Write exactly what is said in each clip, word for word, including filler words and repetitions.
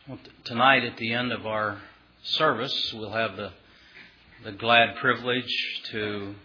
Well, t- tonight at the end of our service, we'll have the, the glad privilege to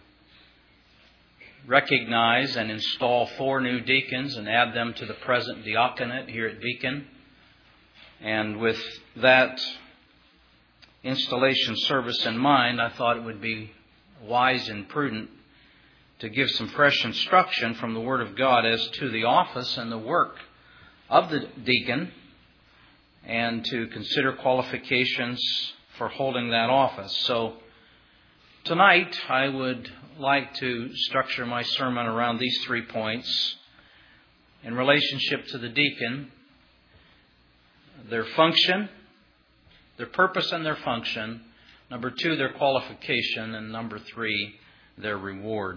recognize and install four new deacons and add them to the present diaconate here at Beacon. And with that installation service in mind, I thought it would be wise and prudent to give some fresh instruction from the Word of God as to the office and the work of the deacon, and to consider qualifications for holding that office. So tonight I would like to structure my sermon around these three points in relationship to the deacon: their function, their purpose and their function; number two, their qualification; and number three, their reward.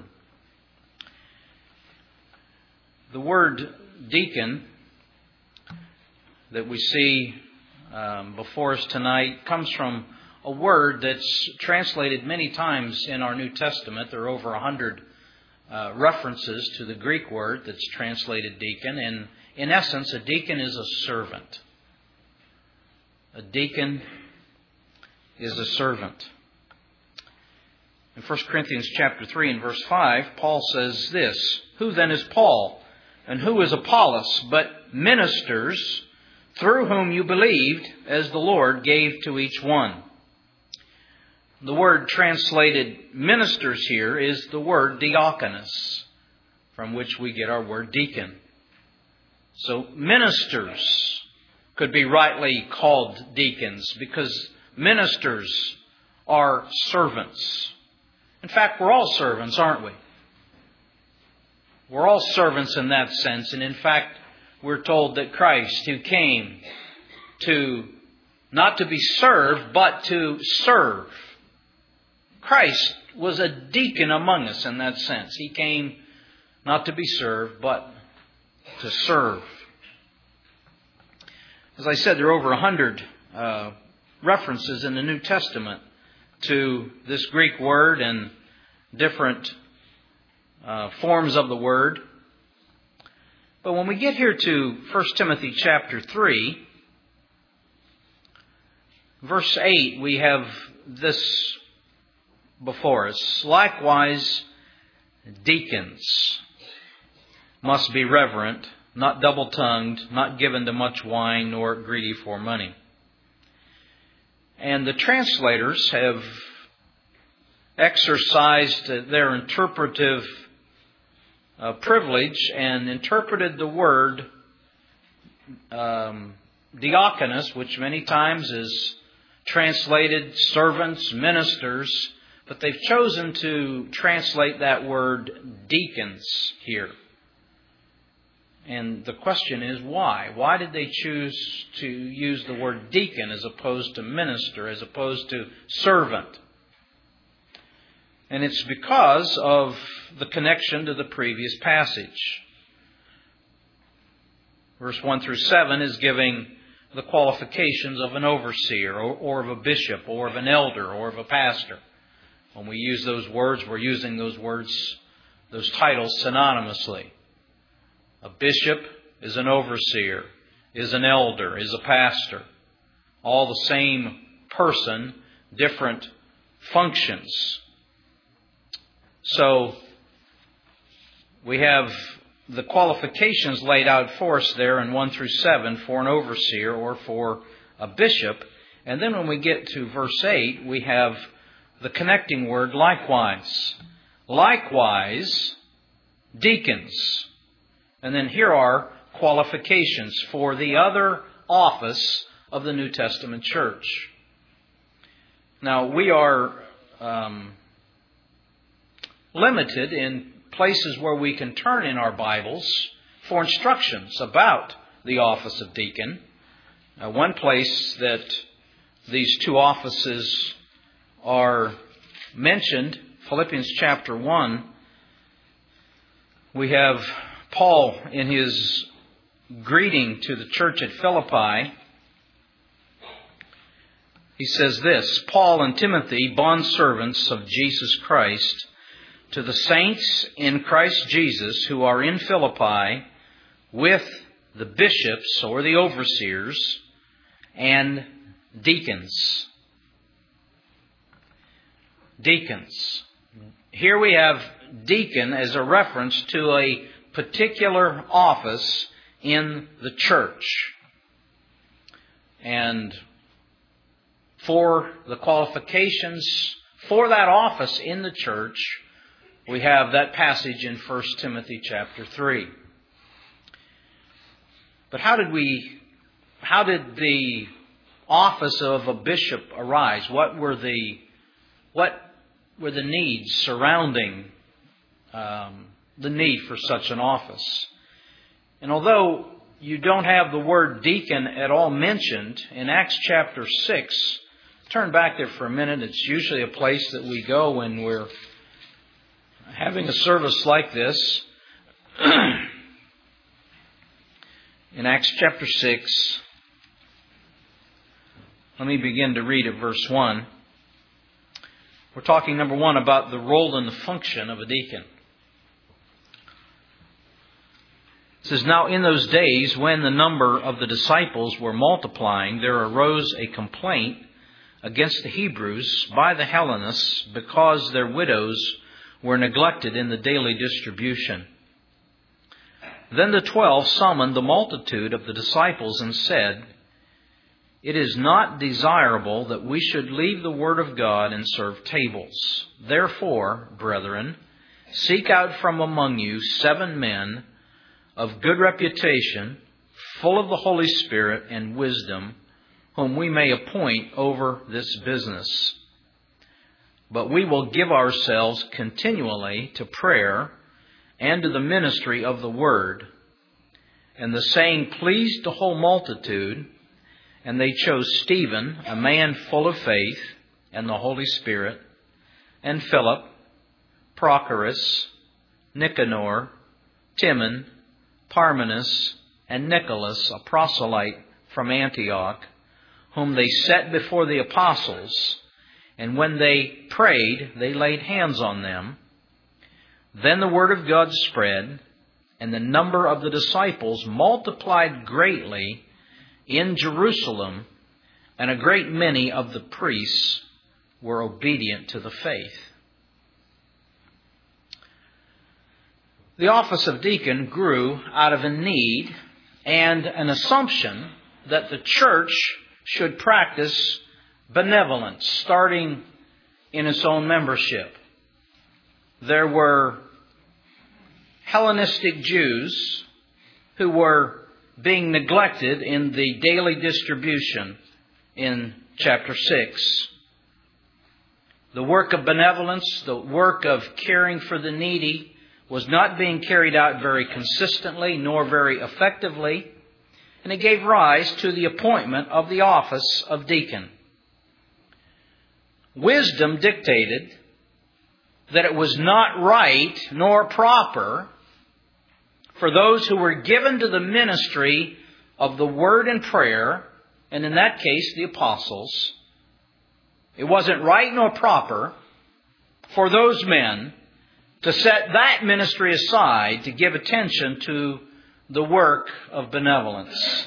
The word deacon that we see um, before us tonight comes from a word that's translated many times in our New Testament. There are over a hundred uh, references to the Greek word that's translated deacon. And in essence, a deacon is a servant. A deacon is a servant. In First Corinthians chapter three and verse five, Paul says this: "Who then is Paul, and who is Apollos, but ministers through whom you believed, as the Lord gave to each one." The word translated ministers here is the word diakonos, from which we get our word deacon. So ministers could be rightly called deacons because ministers are servants. In fact, we're all servants, aren't we? We're all servants in that sense. And in fact, we're told that Christ, who came to not to be served, but to serve. Christ was a deacon among us in that sense. He came not to be served, but to serve. As I said, there are over a hundred uh, references in the New Testament to this Greek word and different uh, forms of the word. But when we get here to First Timothy chapter three, verse eight, we have this before us: "Likewise, deacons must be reverent, not double-tongued, not given to much wine, nor greedy for money." And the translators have exercised their interpretive Uh, privilege and interpreted the word um, diakonos, which many times is translated servants, ministers, but they've chosen to translate that word deacons here. And the question is, why? Why did they choose to use the word deacon as opposed to minister, as opposed to servant? And it's because of the connection to the previous passage. Verse one through seven is giving the qualifications of an overseer, or, or of a bishop, or of an elder, or of a pastor. When we use those words, we're using those words, those titles synonymously. A bishop is an overseer, is an elder, is a pastor. All the same person, different functions. So we have the qualifications laid out for us there in one through seven for an overseer or for a bishop. And then when we get to verse eight, we have the connecting word likewise. Likewise, deacons. And then here are qualifications for the other office of the New Testament church. Now, we are Um, limited in places where we can turn in our Bibles for instructions about the office of deacon. Uh, one place that these two offices are mentioned, Philippians chapter one, we have Paul in his greeting to the church at Philippi. He says this: "Paul and Timothy, bondservants of Jesus Christ, to the saints in Christ Jesus who are in Philippi, with the bishops or the overseers, and deacons. Deacons. Here we have deacon as a reference to a particular office in the church. And for the qualifications for that office in the church, we have that passage in First Timothy chapter three. But how did we, how did the office of a bishop arise? What were the, what were the needs surrounding um, the need for such an office? And although you don't have the word deacon at all mentioned in Acts chapter six, turn back there for a minute. It's usually a place that we go when we're having a service like this. In Acts chapter six, let me begin to read at verse one. We're talking, number one, about the role and the function of a deacon. It says, "Now in those days, when the number of the disciples were multiplying, there arose a complaint against the Hebrews by the Hellenists, because their widows were neglected in the daily distribution. Then the twelve summoned the multitude of the disciples and said, 'It is not desirable that we should leave the word of God and serve tables. Therefore, brethren, seek out from among you seven men of good reputation, full of the Holy Spirit and wisdom, whom we may appoint over this business. But we will give ourselves continually to prayer and to the ministry of the word.' And the saying pleased the whole multitude, and they chose Stephen, a man full of faith and the Holy Spirit, and Philip, Prochorus, Nicanor, Timon, Parmenas, and Nicholas, a proselyte from Antioch, whom they set before the apostles. And when they prayed, they laid hands on them. Then the word of God spread, and the number of the disciples multiplied greatly in Jerusalem, and a great many of the priests were obedient to the faith." The office of deacon grew out of a need and an assumption that the church should practice benevolence, starting in its own membership. There were Hellenistic Jews who were being neglected in the daily distribution in chapter six. The work of benevolence, the work of caring for the needy, was not being carried out very consistently nor very effectively, and it gave rise to the appointment of the office of deacon. Wisdom dictated that it was not right nor proper for those who were given to the ministry of the word and prayer, and in that case the apostles, it wasn't right nor proper for those men to set that ministry aside to give attention to the work of benevolence.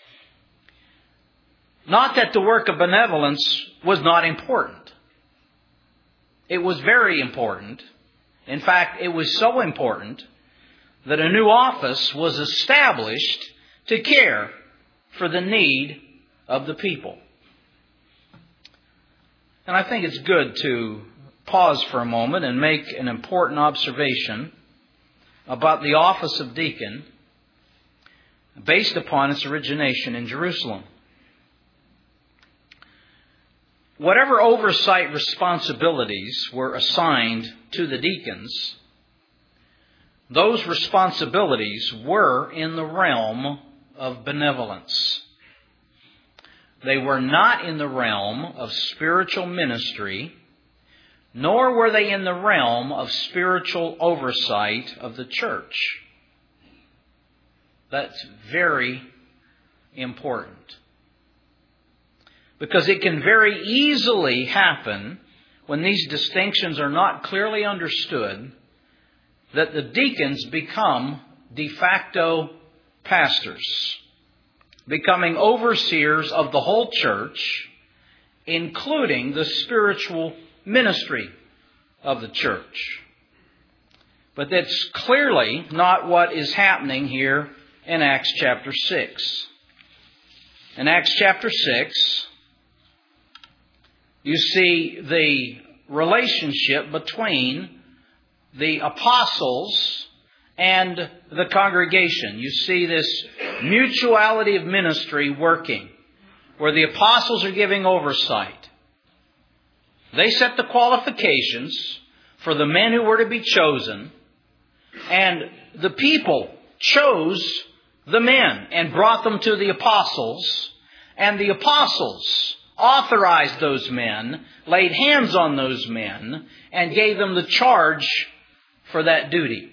Not that the work of benevolence was not important. It was very important. In fact, it was so important that a new office was established to care for the need of the people. And I think it's good to pause for a moment and make an important observation about the office of deacon based upon its origination in Jerusalem. Whatever oversight responsibilities were assigned to the deacons, those responsibilities were in the realm of benevolence. They were not in the realm of spiritual ministry, nor were they in the realm of spiritual oversight of the church. That's very important. Because it can very easily happen, when these distinctions are not clearly understood, that the deacons become de facto pastors. becoming overseers of the whole church, including the spiritual ministry of the church. But that's clearly not what is happening here in Acts chapter six. In Acts chapter six, you see the relationship between the apostles and the congregation. You see this mutuality of ministry working, where the apostles are giving oversight. They set the qualifications for the men who were to be chosen, and the people chose the men and brought them to the apostles, and the apostles authorized those men, laid hands on those men, and gave them the charge for that duty.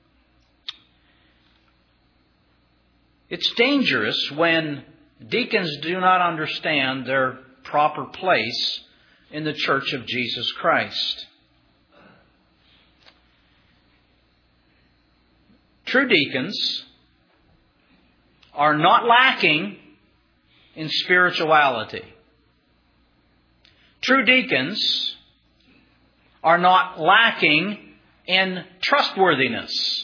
It's dangerous when deacons do not understand their proper place in the church of Jesus Christ. True deacons are not lacking in spirituality. True deacons are not lacking in trustworthiness.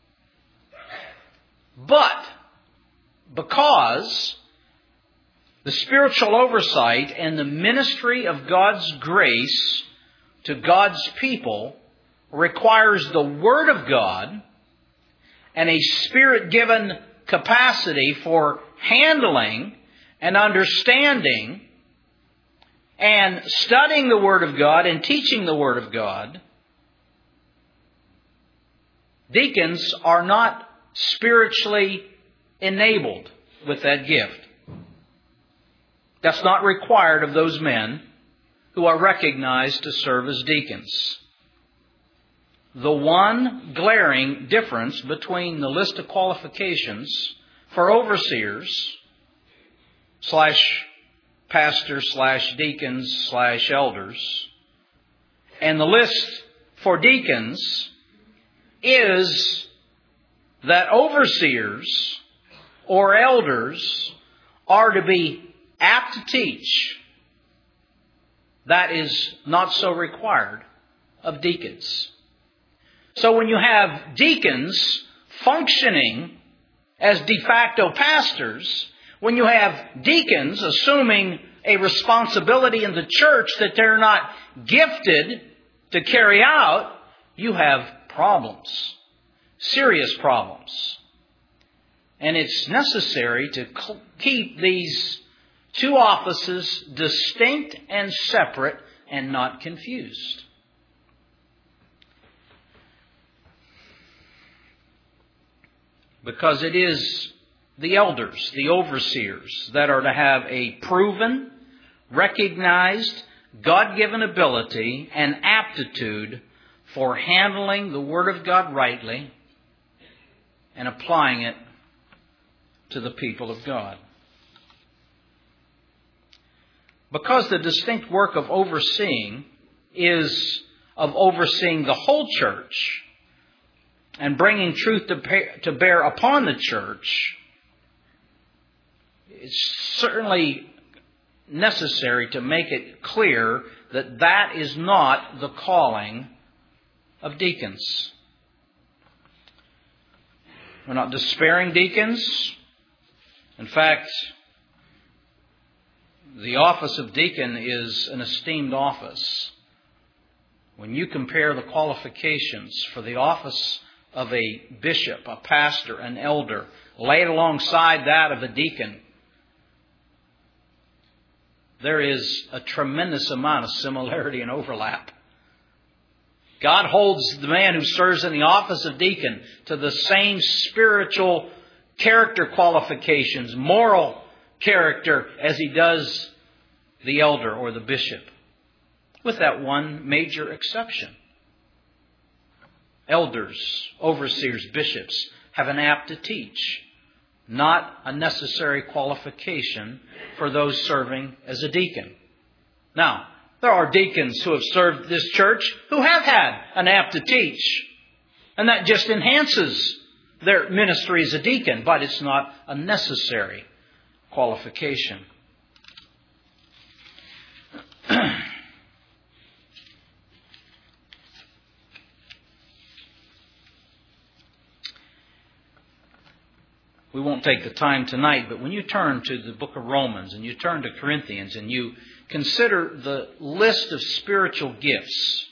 But because the spiritual oversight and the ministry of God's grace to God's people requires the Word of God and a Spirit-given capacity for handling and understanding and studying the Word of God and teaching the Word of God, deacons are not spiritually enabled with that gift. That's not required of those men who are recognized to serve as deacons. The one glaring difference between the list of qualifications for overseers slash pastors slash deacons slash elders and the list for deacons is that overseers or elders are to be apt to teach. That is not so required of deacons. So when you have deacons functioning as de facto pastors, when you have deacons assuming a responsibility in the church that they're not gifted to carry out, you have problems. Serious problems. And it's necessary to keep these two offices distinct and separate and not confused. Because it is the elders, the overseers, that are to have a proven, recognized, God-given ability and aptitude for handling the Word of God rightly and applying it to the people of God. Because the distinct work of overseeing is of overseeing the whole church and bringing truth to, pay, to bear upon the church, it's certainly necessary to make it clear that that is not the calling of deacons. We're not despairing deacons. In fact, the office of deacon is an esteemed office. When you compare the qualifications for the office of a bishop, a pastor, an elder, laid alongside that of a deacon, there is a tremendous amount of similarity and overlap. God holds the man who serves in the office of deacon to the same spiritual character qualifications, moral character, as he does the elder or the bishop. With that one major exception. Elders, overseers, bishops have an apt to teach, not a necessary qualification for those serving as a deacon. Now, there are deacons who have served this church who have had an apt to teach, and that just enhances their ministry as a deacon, but it's not a necessary qualification. We won't take the time tonight, but when you turn to the book of Romans and you turn to Corinthians and you consider the list of spiritual gifts,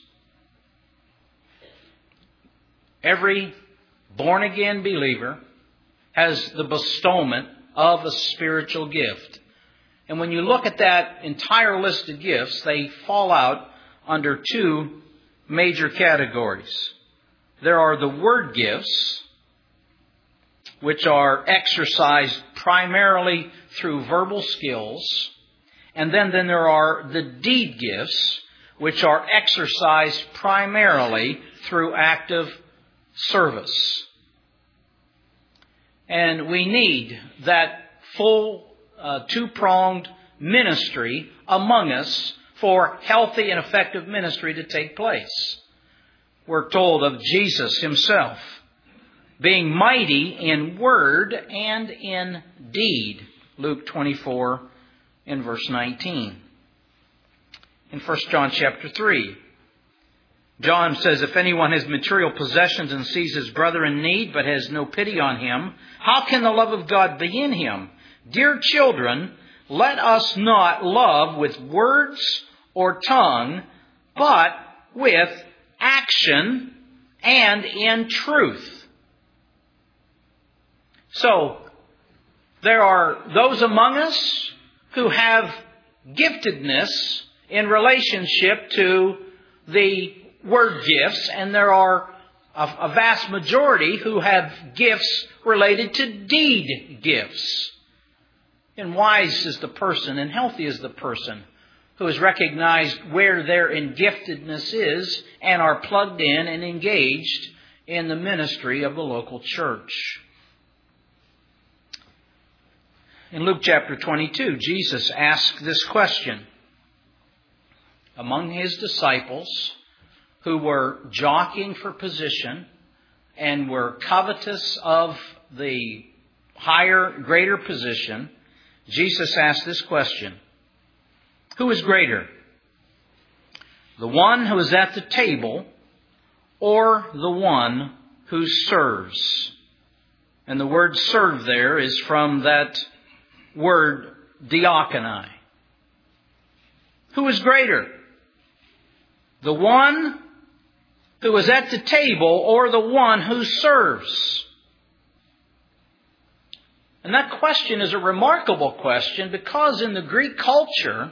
every born-again believer has the bestowment of a spiritual gift. And when you look at that entire list of gifts, they fall out under two major categories. There are the word gifts, which are exercised primarily through verbal skills. And then, then there are the deed gifts, which are exercised primarily through active service. And we need that full uh, two-pronged ministry among us for healthy and effective ministry to take place. We're told of Jesus Himself being mighty in word and in deed. Luke twenty-four and verse nineteen. In First John chapter three, John says, if anyone has material possessions and sees his brother in need but has no pity on him, how can the love of God be in him? Dear children, let us not love with words or tongue, but with action and in truth. So, there are those among us who have giftedness in relationship to the word gifts, and there are a, a vast majority who have gifts related to deed gifts. And wise is the person and healthy is the person who has recognized where their giftedness is and are plugged in and engaged in the ministry of the local church. In Luke chapter twenty-two, Jesus asked this question among His disciples who were jockeying for position and were covetous of the higher, greater position. Jesus asked this question: who is greater? The one who is at the table or the one who serves? And the word serve there is from that word diakonai. Who is greater? The one who is at the table or the one who serves? And that question is a remarkable question because in the Greek culture,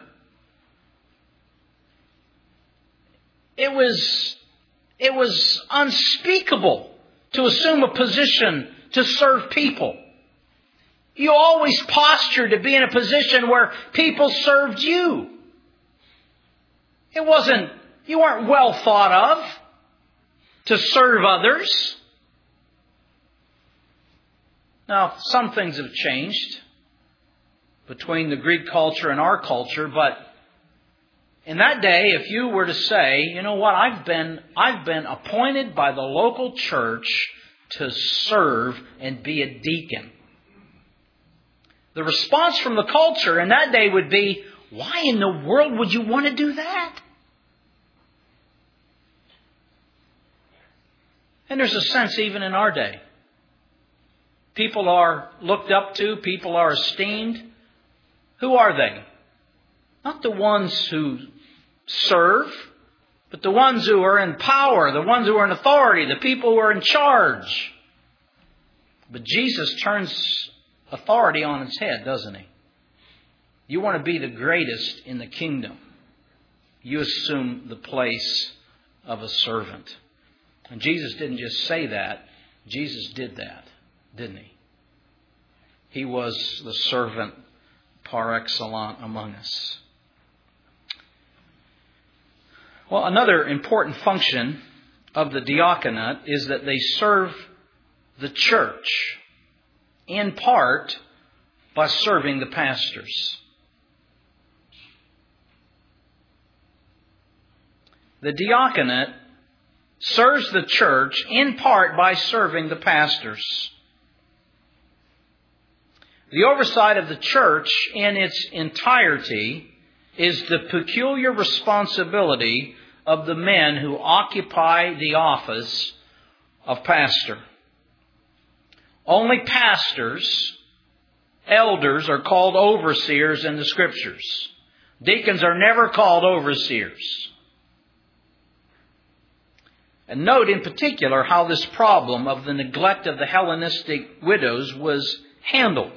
it was, it was unspeakable to assume a position to serve people. You always postured to be in a position where people served you. It wasn't, you weren't well thought of to serve others. Now, some things have changed between the Greek culture and our culture, but in that day, if you were to say, you know what, I've been, I've been appointed by the local church to serve and be a deacon, the response from the culture in that day would be, why in the world would you want to do that? And there's a sense even in our day. People are looked up to, people are esteemed. Who are they? Not the ones who serve, but the ones who are in power, the ones who are in authority, the people who are in charge. But Jesus turns authority on its head, doesn't He? You want to be the greatest in the kingdom, you assume the place of a servant. And Jesus didn't just say that, Jesus did that, didn't He? He was the servant par excellence among us. Well, another important function of the diaconate is that they serve the church, in part by serving the pastors. The diaconate serves the church in part by serving the pastors. The oversight of the church in its entirety is the peculiar responsibility of the men who occupy the office of pastor. Only pastors, elders, are called overseers in the Scriptures. Deacons are never called overseers. And note in particular how this problem of the neglect of the Hellenistic widows was handled.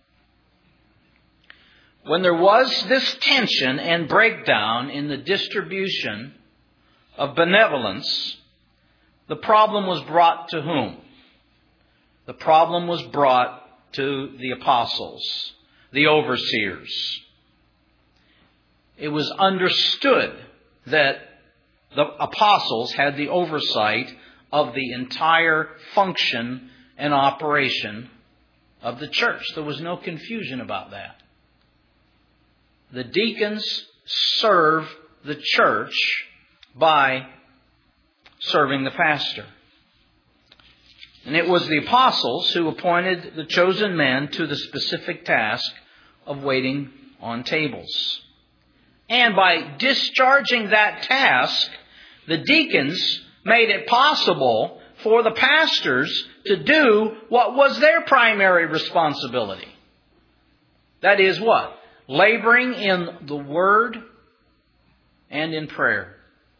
When there was this tension and breakdown in the distribution of benevolence, the problem was brought to whom? The problem was brought to the apostles, the overseers. It was understood that the apostles had the oversight of the entire function and operation of the church. There was no confusion about that. The deacons serve the church by serving the pastor. And it was the apostles who appointed the chosen men to the specific task of waiting on tables. And by discharging that task, the deacons made it possible for the pastors to do what was their primary responsibility. That is what? Laboring in the Word and in prayer.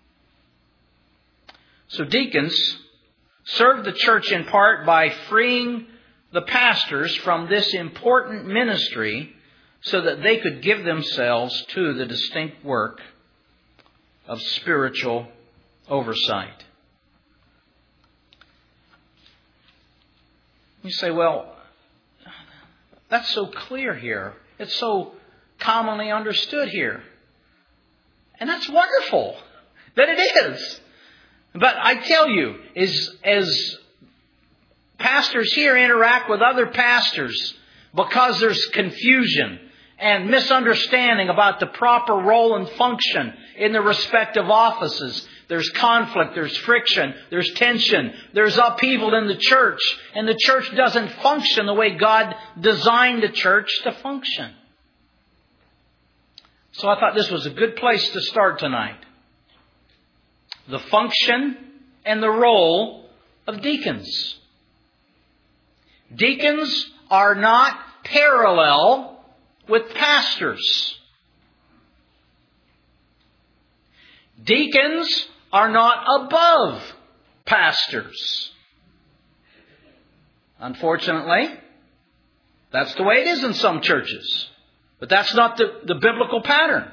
So deacons served the church in part by freeing the pastors from this important ministry so that they could give themselves to the distinct work of spiritual oversight. You say, well, that's so clear here. It's so commonly understood here. And that's wonderful that it is. But I tell you, as, as pastors here interact with other pastors, because there's confusion and misunderstanding about the proper role and function in the respective offices, there's conflict, there's friction, there's tension, there's upheaval in the church, and the church doesn't function the way God designed the church to function. So I thought this was a good place to start tonight. The function and the role of deacons. Deacons are not parallel with pastors. Deacons are not above pastors. Unfortunately, that's the way it is in some churches. But that's not the, the biblical pattern.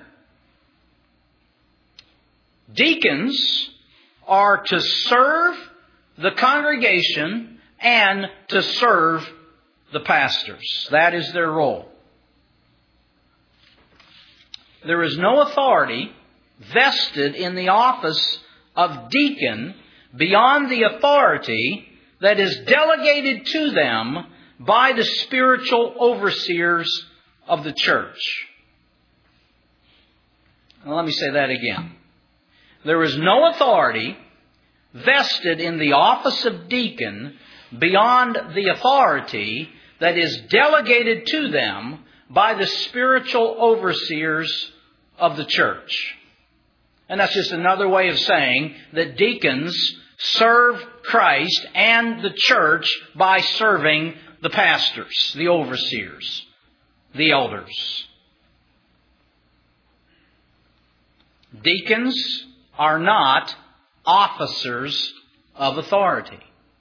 Deacons are to serve the congregation and to serve the pastors. That is their role. There is no authority vested in the office of deacon beyond the authority that is delegated to them by the spiritual overseers of the church. Now, let me say that again. There is no authority vested in the office of deacon beyond the authority that is delegated to them by the spiritual overseers of the church. And that's just another way of saying that deacons serve Christ and the church by serving the pastors, the overseers, the elders. Deacons are not officers of authority.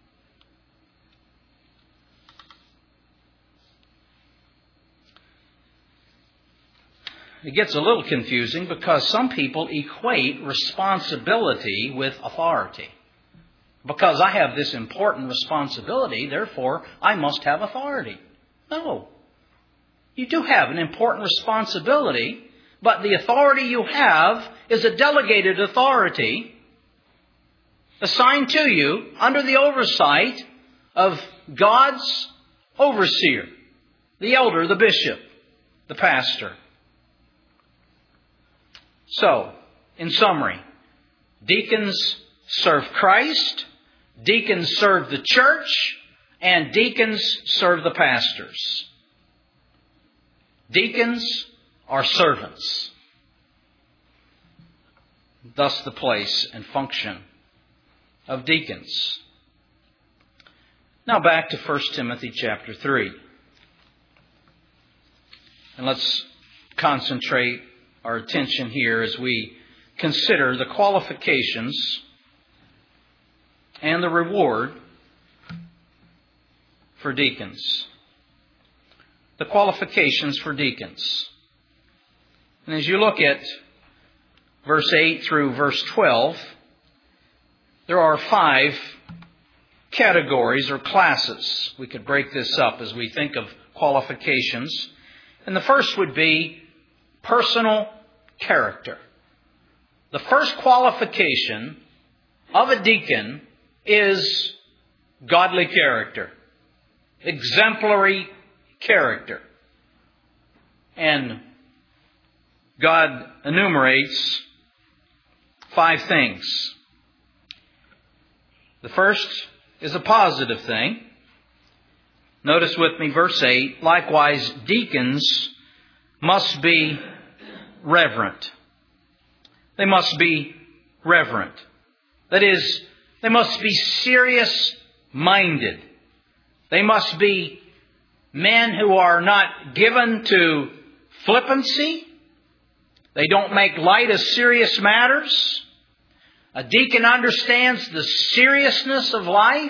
It gets a little confusing because some people equate responsibility with authority. Because I have this important responsibility, therefore I must have authority. No. You do have an important responsibility, but the authority you have is a delegated authority assigned to you under the oversight of God's overseer, the elder, the bishop, the pastor. So, in summary, deacons serve Christ, deacons serve the church, and deacons serve the pastors. Deacons are servants. Thus the place and function of deacons. Now back to First Timothy chapter three. And let's concentrate our attention here as we consider the qualifications and the reward for deacons. The qualifications for deacons. And as you look at verse eight through verse twelve, there are five categories or classes. We could break this up as we think of qualifications. And the first would be personal character. The first qualification of a deacon is godly character, exemplary character. And God enumerates five things. The first is a positive thing. Notice with me verse eight. Likewise, deacons must be reverent. They must be reverent. That is, they must be serious-minded. They must be men who are not given to flippancy. They don't make light of serious matters. A deacon understands the seriousness of life.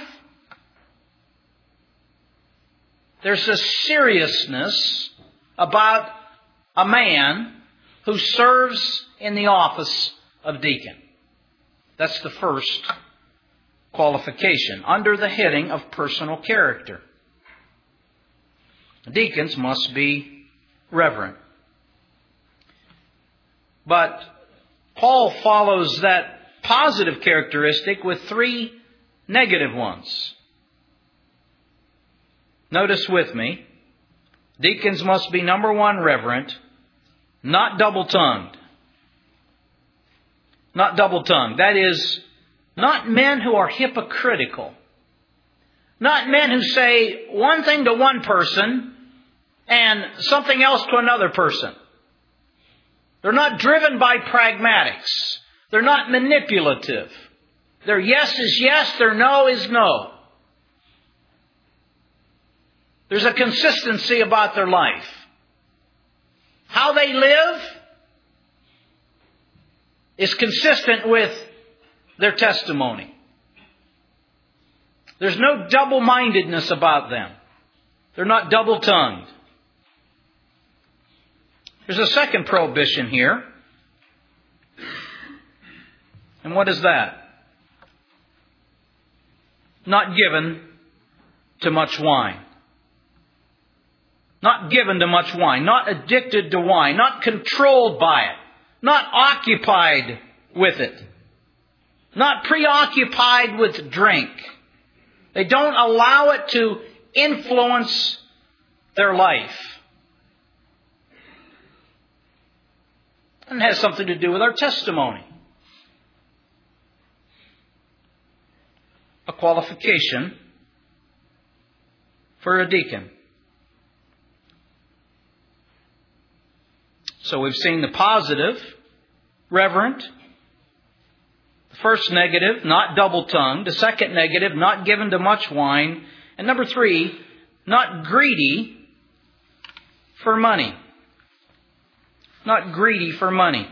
There's a seriousness about a man who serves in the office of deacon. That's the first qualification under the heading of personal character. Deacons must be reverent. But Paul follows that positive characteristic with three negative ones. Notice with me, deacons must be, number one, reverent, not double-tongued. Not double-tongued. That is, not men who are hypocritical. Not men who say one thing to one person and something else to another person. They're not driven by pragmatics. They're not manipulative. Their yes is yes, their no is no. There's a consistency about their life. How they live is consistent with their testimony. There's no double-mindedness about them. They're not double-tongued. There's a second prohibition here. And what is that? Not given to much wine. Not given to much wine. Not addicted to wine. Not controlled by it. Not occupied with it. Not preoccupied with drink. They don't allow it to influence their life. And it has something to do with our testimony. A qualification for a deacon. So we've seen the positive, reverent. The first negative, not double-tongued. The second negative, not given to much wine. And number three, not greedy for money. Not greedy for money.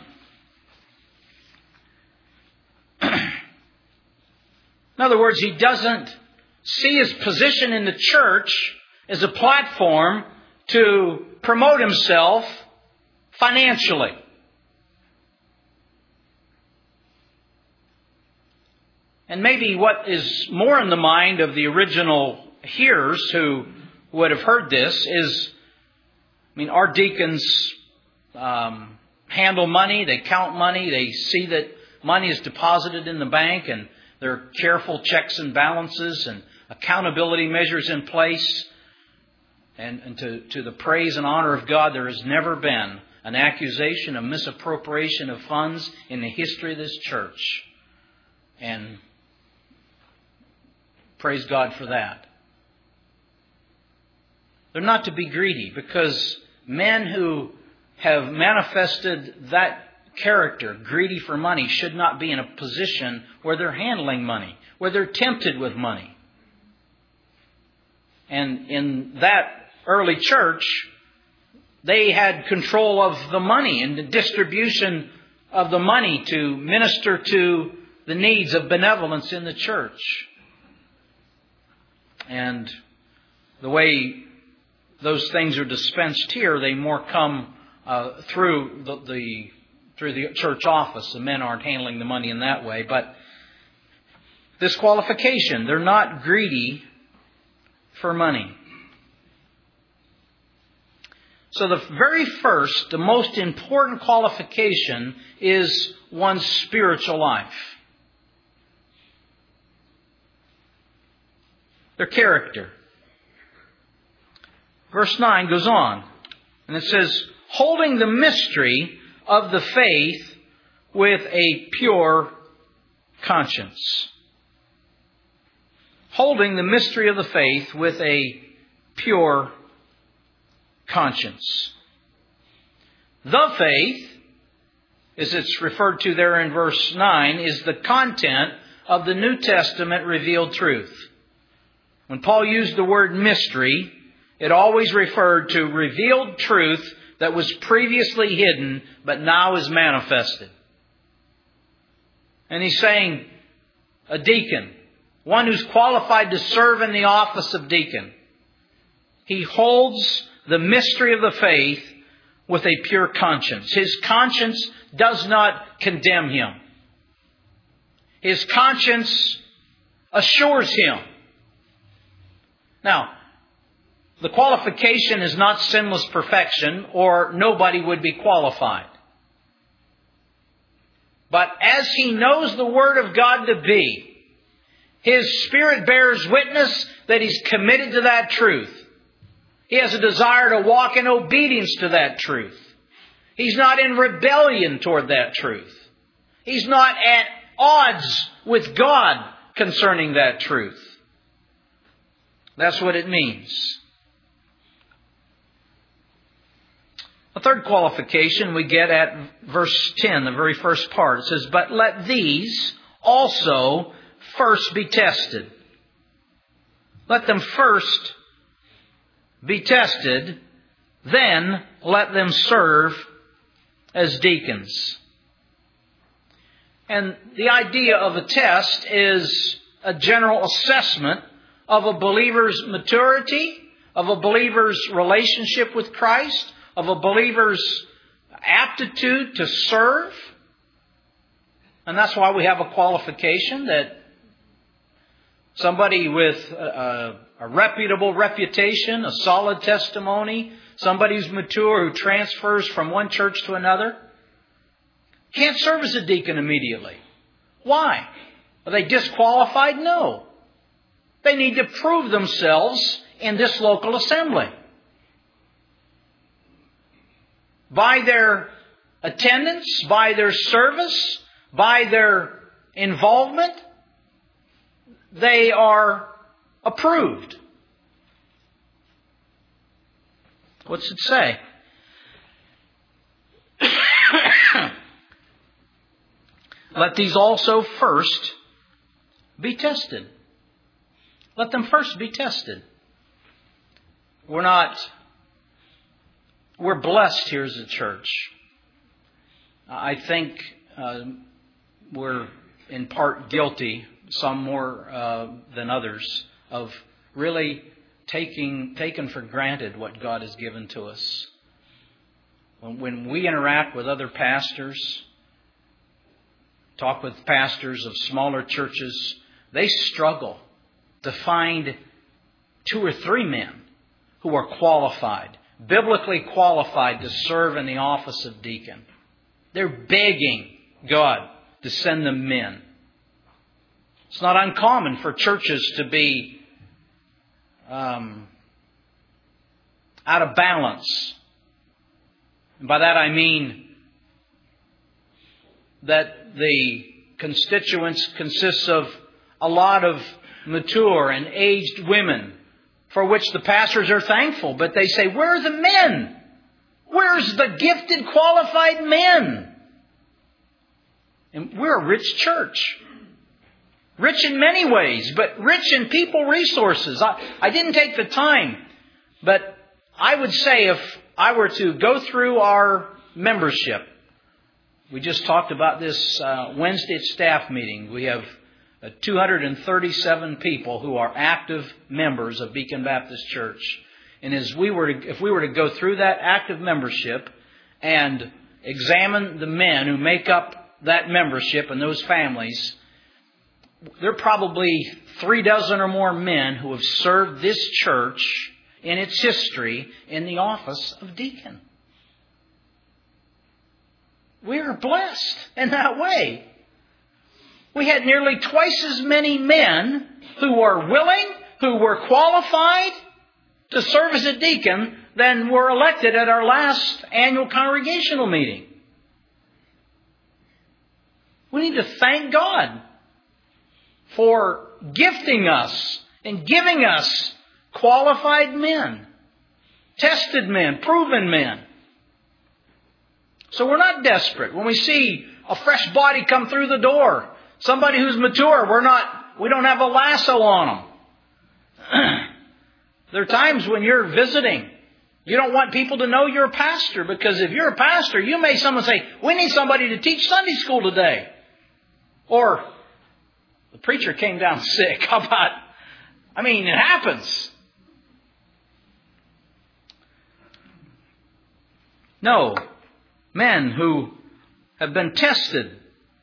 In other words, he doesn't see his position in the church as a platform to promote himself financially. And maybe what is more in the mind of the original hearers who would have heard this is, I mean, our deacons um, handle money, they count money, they see that money is deposited in the bank, and there are careful checks and balances and accountability measures in place. And, and to, to the praise and honor of God, there has never been an accusation of misappropriation of funds in the history of this church. And praise God for that. They're not to be greedy, because Men who have manifested that character, greedy for money, should not be in a position where they're handling money, where they're tempted with money. And in that early church, they had control of the money and the distribution of the money to minister to the needs of benevolence in the church. And the way those things are dispensed here, they more come uh, through the, the through the church office. The men aren't handling the money in that way. But this qualification, they're not greedy for money. So the very first, the most important qualification is one's spiritual life. Their character. Verse nine goes on, and it says, holding the mystery of the faith with a pure conscience. Holding the mystery of the faith with a pure conscience. The faith, as it's referred to there in verse nine, is the content of the New Testament revealed truth. When Paul used the word mystery, it always referred to revealed truth that was previously hidden but now is manifested. And he's saying a deacon, one who's qualified to serve in the office of deacon, he holds the mystery of the faith with a pure conscience. His conscience does not condemn him. His conscience assures him. Now, the qualification is not sinless perfection, or nobody would be qualified. But as he knows the Word of God to be, his Spirit bears witness that he's committed to that truth. He has a desire to walk in obedience to that truth. He's not in rebellion toward that truth. He's not at odds with God concerning that truth. That's what it means. A third qualification we get at verse ten, the very first part. It says, but let these also first be tested. Let them first be tested, then let them serve as deacons. And the idea of a test is a general assessment of a believer's maturity, of a believer's relationship with Christ, of a believer's aptitude to serve. And that's why we have a qualification that somebody with a, a reputable reputation, a solid testimony, somebody who's mature, who transfers from one church to another, can't serve as a deacon immediately. Why? Are they disqualified? No. They need to prove themselves in this local assembly. By their attendance, by their service, by their involvement, they are approved. What's it say? Let these also first be tested. Let them first be tested. We're not, we're blessed here as a church. I think uh, we're in part guilty, some more uh, than others, of really taking taken for granted what God has given to us. When, when we interact with other pastors, talk with pastors of smaller churches, they struggle to find two or three men who are qualified, biblically qualified to serve in the office of deacon. They're begging God to send them men. It's not uncommon for churches to be um, out of balance. And by that I mean that the constituents consists of a lot of mature and aged women for which the pastors are thankful. But they say, where are the men? Here's the gifted, qualified men. And we're a rich church. Rich in many ways, but rich in people resources. I, I didn't take the time, but I would say if I were to go through our membership, we just talked about this uh, Wednesday at staff meeting. We have uh, two hundred thirty-seven people who are active members of Beacon Baptist Church. And as we were to, if we were to go through that active membership and examine the men who make up that membership and those families, there are probably three dozen or more men who have served this church in its history in the office of deacon. We are blessed in that way. We had nearly twice as many men who were willing, who were qualified to serve as a deacon than were elected at our last annual congregational meeting. We need to thank God for gifting us and giving us qualified men, tested men, proven men. So we're not desperate. When we see a fresh body come through the door, somebody who's mature, we're not, we don't have a lasso on them. There are times when you're visiting, you don't want people to know you're a pastor, because if you're a pastor, you may someone say, we need somebody to teach Sunday school today. Or, the preacher came down sick. How about, I mean, it happens. No, men who have been tested.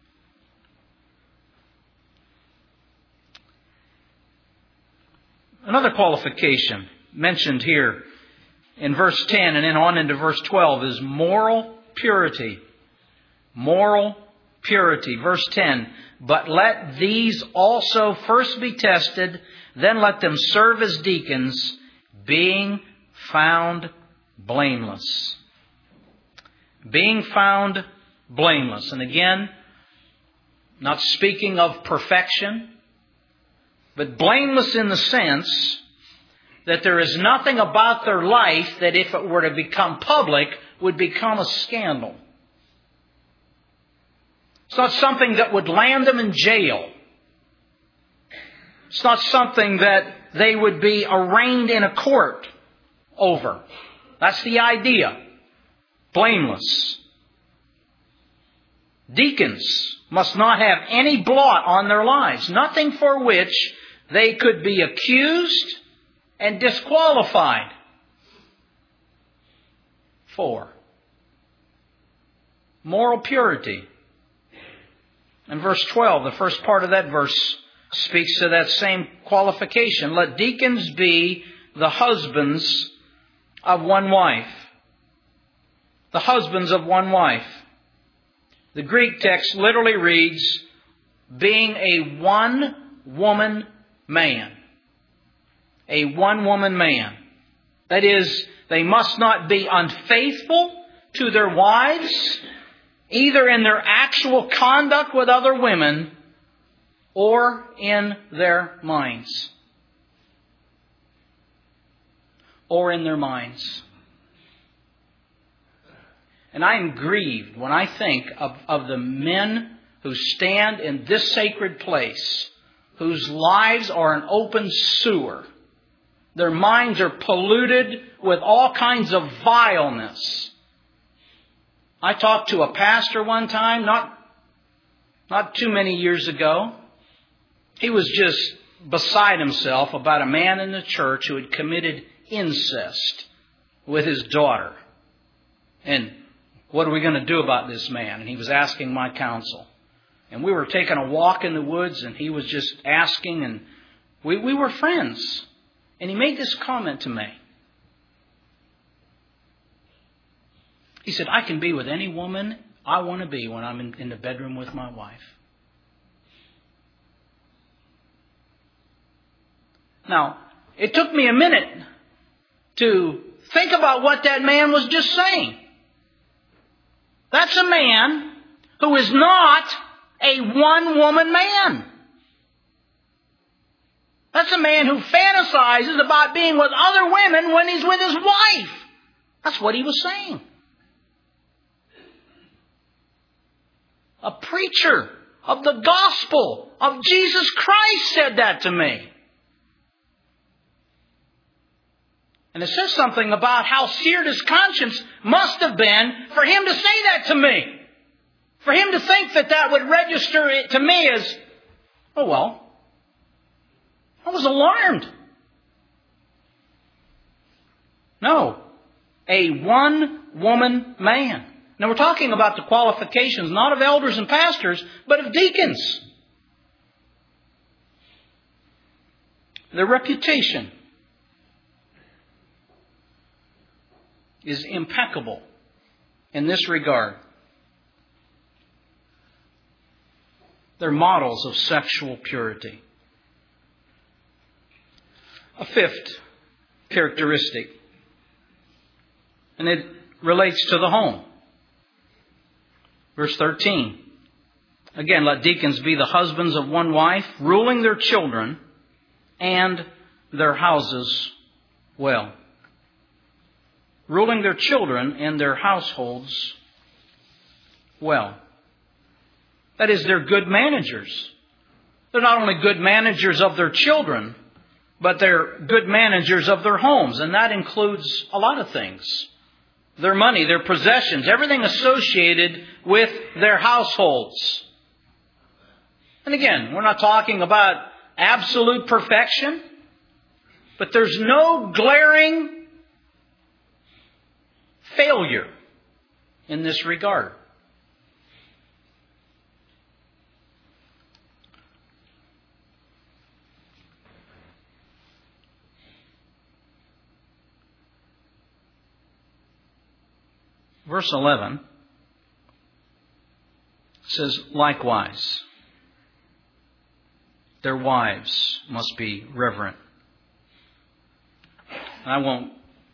Another qualification mentioned here in verse ten and then on into verse twelve is moral purity. Moral purity. Verse ten, but let these also first be tested, then let them serve as deacons, being found blameless. Being found blameless. And again, not speaking of perfection, but blameless in the sense that there is nothing about their life that if it were to become public would become a scandal. It's not something that would land them in jail. It's not something that they would be arraigned in a court over. That's the idea. Blameless. Deacons must not have any blot on their lives. Nothing for which they could be accused and disqualified for. Moral purity. In verse twelve, the first part of that verse speaks to that same qualification. Let deacons be the husbands of one wife. The husbands of one wife. The Greek text literally reads, being a one-woman man. A one-woman man. That is, they must not be unfaithful to their wives, either in their actual conduct with other women or in their minds. Or in their minds. And I am grieved when I think of, of the men who stand in this sacred place, whose lives are an open sewer. Their minds are polluted with all kinds of vileness. I talked to a pastor one time, not, not too many years ago. He was just beside himself about a man in the church who had committed incest with his daughter. And what are we going to do about this man? And he was asking my counsel. And we were taking a walk in the woods, and he was just asking, and we, we were friends. And he made this comment to me. He said, I can be with any woman I want to be when I'm in, in the bedroom with my wife. Now, it took me a minute to think about what that man was just saying. That's a man who is not a one-woman man. That's a man who fantasizes about being with other women when he's with his wife. That's what he was saying. A preacher of the gospel of Jesus Christ said that to me. And it says something about how seared his conscience must have been for him to say that to me. For him to think that that would register it to me as, oh well, I was alarmed. No, a one-woman man. Now we're talking about the qualifications not of elders and pastors, but of deacons. Their reputation is impeccable in this regard. They're models of sexual purity. A fifth characteristic, and it relates to the home. Verse thirteen. Again, let deacons be the husbands of one wife, ruling their children and their houses well. Ruling their children and their households well. That is, they're good managers. They're not only good managers of their children, but they're good managers of their homes. And that includes a lot of things. Their money, their possessions, everything associated with their households. And again, we're not talking about absolute perfection, but there's no glaring failure in this regard. Verse eleven says, likewise, their wives must be reverent. I won't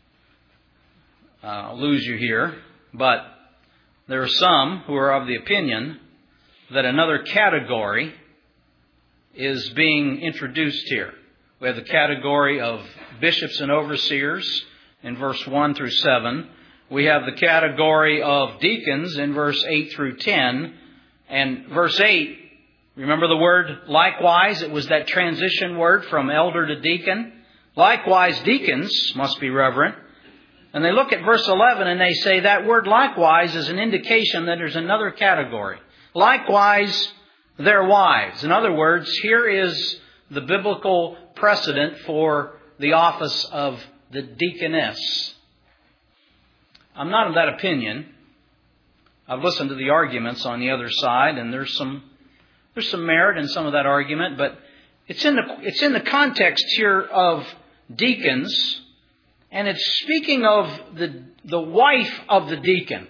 uh, lose you here, but there are some who are of the opinion that another category is being introduced here. We have the category of bishops and overseers in verse one through seven. We have the category of deacons in verse eight through ten. And verse eight, remember the word likewise? It was that transition word from elder to deacon. Likewise, deacons must be reverent. And they look at verse eleven and they say that word likewise is an indication that there's another category. Likewise, their wives. In other words, here is the biblical precedent for the office of the deaconess. I'm not of that opinion. I've listened to the arguments on the other side, and there's some there's some merit in some of that argument, but it's in the it's in the context here of deacons, and it's speaking of the the wife of the deacon.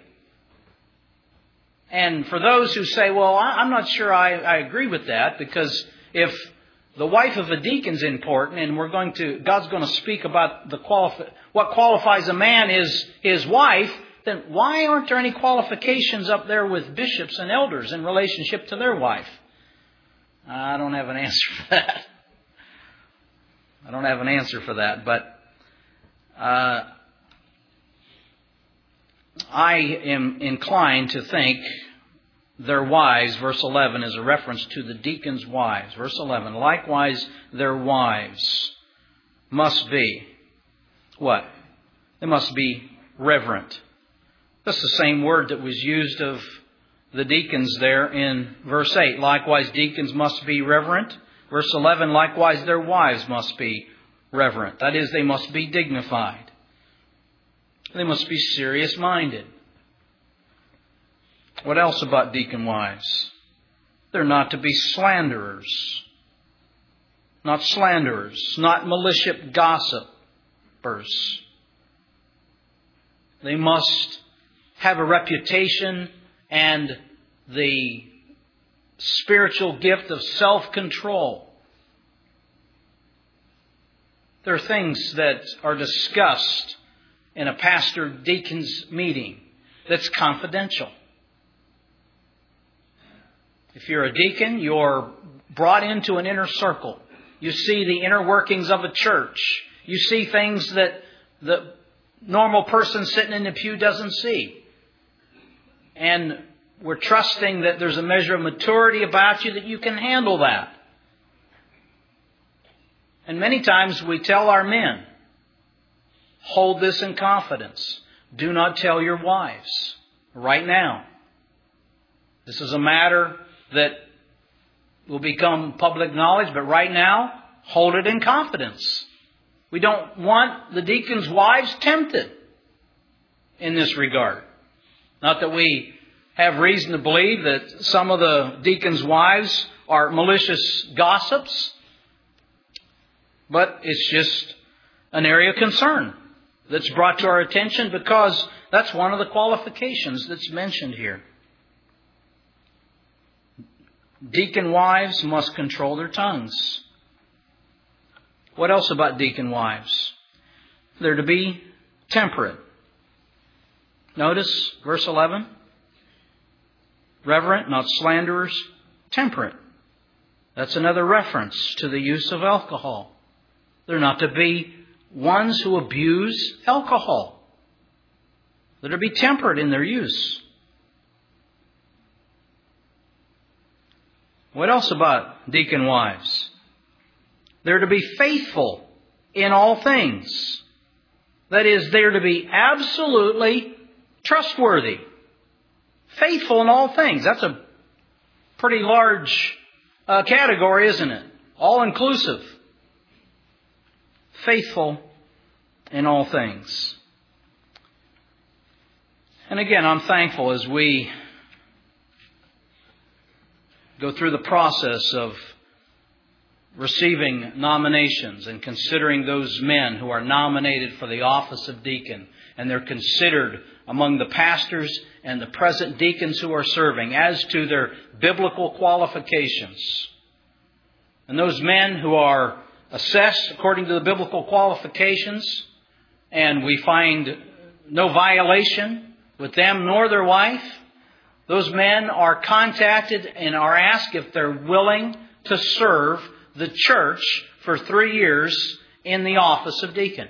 And for those who say, well, I'm not sure I, I agree with that, because if the wife of a deacon's important, and we're going to God's going to speak about the qualifi- what qualifies a man is his wife, then why aren't there any qualifications up there with bishops and elders in relationship to their wife? I don't have an answer for that. I don't have an answer for that, but uh, I am inclined to think their wives, verse eleven, is a reference to the deacons' wives. Verse eleven, likewise their wives must be what? They must be reverent. That's the same word that was used of the deacons there in verse eight. Likewise, deacons must be reverent. Verse eleven, likewise, their wives must be reverent. That is, they must be dignified. They must be serious-minded. What else about deacon wives? They're not to be slanderers. Not slanderers. Not malicious gossipers. They must have a reputation and the spiritual gift of self-control. There are things that are discussed in a pastor-deacon's meeting that's confidential. If you're a deacon, you're brought into an inner circle. You see the inner workings of a church. You see things that the normal person sitting in the pew doesn't see. And we're trusting that there's a measure of maturity about you that you can handle that. And many times we tell our men, hold this in confidence. Do not tell your wives right now. This is a matter that will become public knowledge, but right now, hold it in confidence. We don't want the deacons' wives tempted in this regard. Not that we have reason to believe that some of the deacons' wives are malicious gossips, but it's just an area of concern that's brought to our attention because that's one of the qualifications that's mentioned here. Deacon wives must control their tongues. What else about deacon wives? They're to be temperate. Notice verse eleven. Reverent, not slanderers, temperate. That's another reference to the use of alcohol. They're not to be ones who abuse alcohol. They're to be temperate in their use. What else about deacon wives? They're to be faithful in all things. That is, they're to be absolutely trustworthy. Faithful in all things. That's a pretty large uh, category, isn't it? All inclusive. Faithful in all things. And again, I'm thankful as we go through the process of receiving nominations and considering those men who are nominated for the office of deacon. And they're considered among the pastors and the present deacons who are serving as to their biblical qualifications. And those men who are assessed according to the biblical qualifications, and we find no violation with them nor their wife, those men are contacted and are asked if they're willing to serve the church for three years in the office of deacon.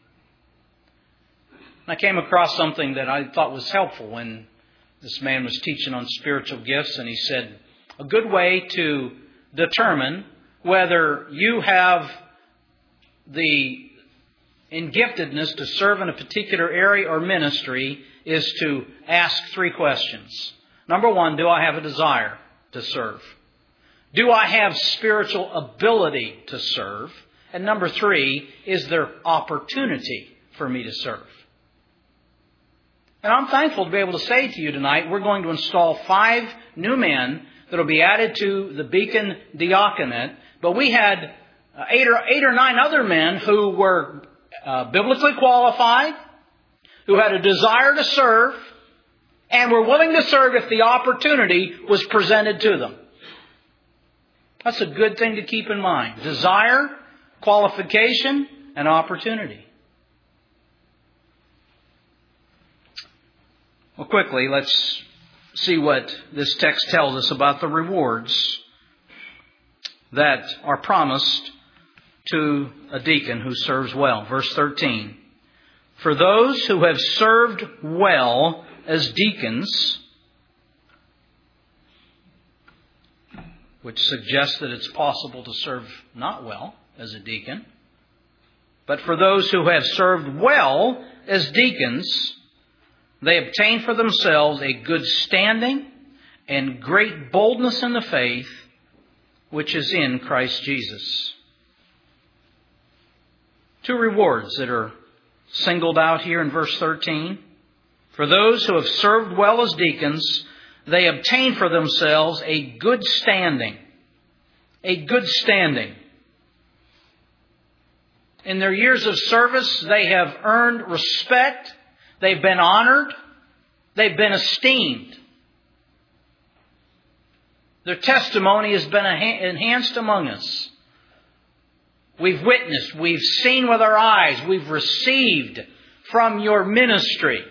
I came across something that I thought was helpful when this man was teaching on spiritual gifts, and he said, a good way to determine whether you have the in giftedness to serve in a particular area or ministry is to ask three questions. Number one, do I have a desire to serve? Do I have spiritual ability to serve? And number three, is there opportunity for me to serve? And I'm thankful to be able to say to you tonight, we're going to install five new men that will be added to the Beacon Diaconate. But we had eight or, eight or nine other men who were uh, biblically qualified, who had a desire to serve, and were willing to serve if the opportunity was presented to them. That's a good thing to keep in mind. Desire, qualification, and opportunity. Well, quickly, let's see what this text tells us about the rewards that are promised to a deacon who serves well. Verse thirteen. For those who have served well as deacons, which suggests that it's possible to serve not well as a deacon, but for those who have served well as deacons, they obtain for themselves a good standing and great boldness in the faith which is in Christ Jesus. Two rewards that are singled out here in verse thirteen. For those who have served well as deacons, they obtain for themselves a good standing. A good standing. In their years of service, they have earned respect. They've been honored. They've been esteemed. Their testimony has been enhanced among us. We've witnessed, we've seen with our eyes, we've received from your ministry.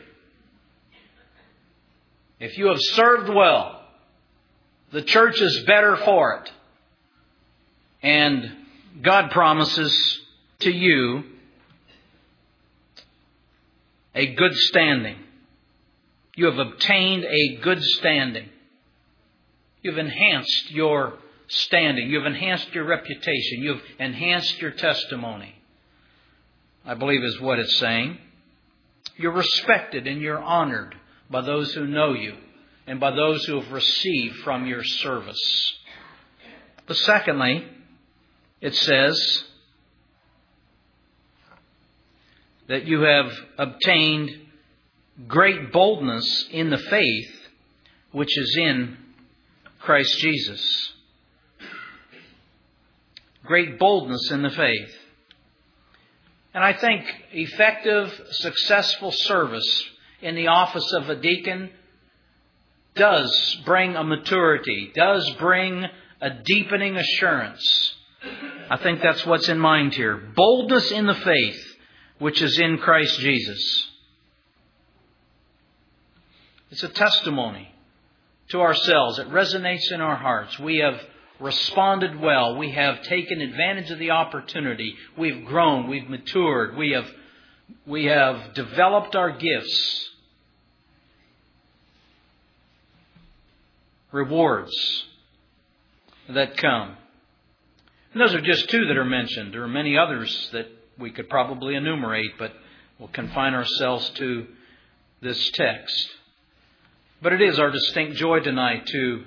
If you have served well, the church is better for it. And God promises to you a good standing You have obtained a good standing. You've enhanced your standing. You've enhanced your reputation. You've enhanced your testimony, I believe is what it's saying. You're respected and you're honored by those who know you and by those who have received from your service. But secondly, it says that you have obtained great boldness in the faith which is in Christ Jesus. Great boldness in the faith. And I think effective, successful service in the office of a deacon does bring a maturity, does bring a deepening assurance. I think that's what's in mind here. Boldness in the faith, which is in Christ Jesus. It's a testimony to ourselves. It resonates in our hearts. We have responded well. We have taken advantage of the opportunity. We've grown. We've matured. We have, we have developed our gifts. Rewards that come. And those are just two that are mentioned. There are many others that we could probably enumerate, but we'll confine ourselves to this text. But it is our distinct joy tonight to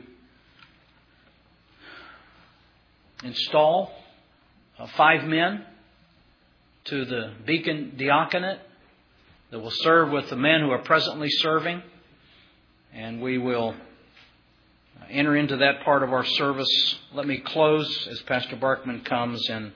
install uh, five men to the Beacon Diaconate that will serve with the men who are presently serving. And we will enter into that part of our service. Let me close as Pastor Barkman comes and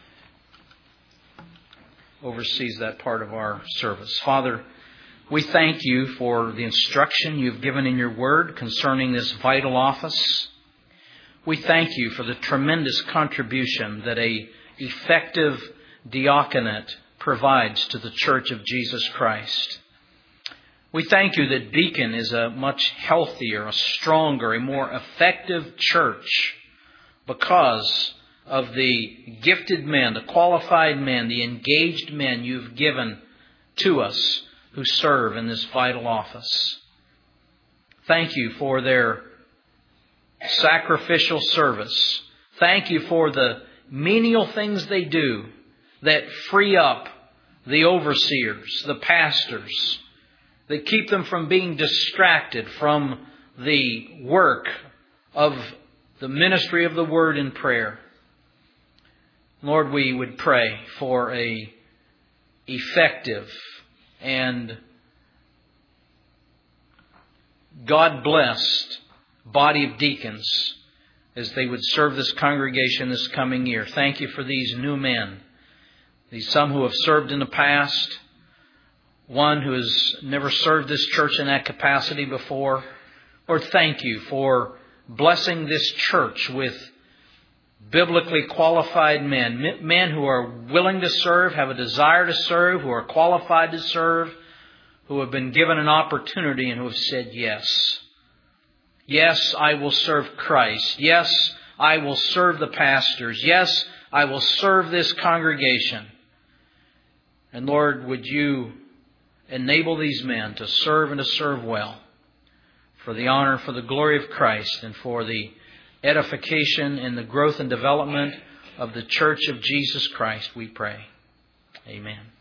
oversees that part of our service. Father, we thank you for the instruction you've given in your word concerning this vital office. We thank you for the tremendous contribution that a effective diaconate provides to the Church of Jesus Christ. We thank you that Beacon is a much healthier, a stronger, a more effective church because of the gifted men, the qualified men, the engaged men you've given to us who serve in this vital office. Thank you for their sacrificial service. Thank you for the menial things they do that free up the overseers, the pastors, that keep them from being distracted from the work of the ministry of the Word in prayer. Lord, we would pray for a effective and God-blessed body of deacons as they would serve this congregation this coming year. Thank you for these new men. These some who have served in the past, one who has never served this church in that capacity before. Lord, thank you for blessing this church with biblically qualified men, men who are willing to serve, have a desire to serve, who are qualified to serve, who have been given an opportunity and who have said yes. Yes, I will serve Christ. Yes, I will serve the pastors. Yes, I will serve this congregation. And Lord, would you enable these men to serve and to serve well for the honor, for the glory of Christ, and for the edification and the growth and development of the Church of Jesus Christ, we pray. Amen.